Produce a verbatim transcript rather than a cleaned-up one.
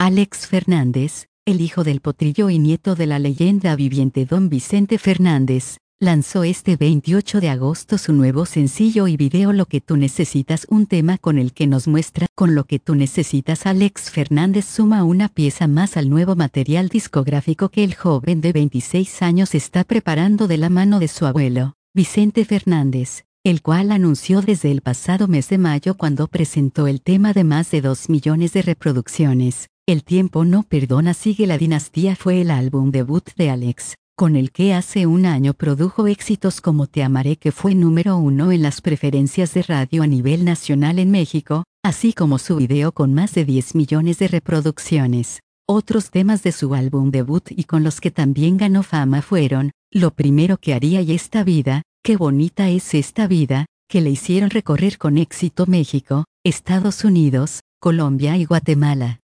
Alex Fernández, el hijo del potrillo y nieto de la leyenda viviente Don Vicente Fernández, lanzó este veintiocho de agosto su nuevo sencillo y video Lo que tú necesitas, un tema con el que nos muestra con lo que tú necesitas. Alex Fernández suma una pieza más al nuevo material discográfico que el joven de veintiséis años está preparando de la mano de su abuelo, Vicente Fernández, el cual anunció desde el pasado mes de mayo cuando presentó el tema de más de dos millones de reproducciones. El tiempo no perdona, sigue la dinastía fue el álbum debut de Alex, con el que hace un año produjo éxitos como Te amaré, que fue número uno en las preferencias de radio a nivel nacional en México, así como su video con más de diez millones de reproducciones. Otros temas de su álbum debut y con los que también ganó fama fueron Lo primero que haría y Esta vida, Qué bonita es esta vida, que le hicieron recorrer con éxito México, Estados Unidos, Colombia y Guatemala.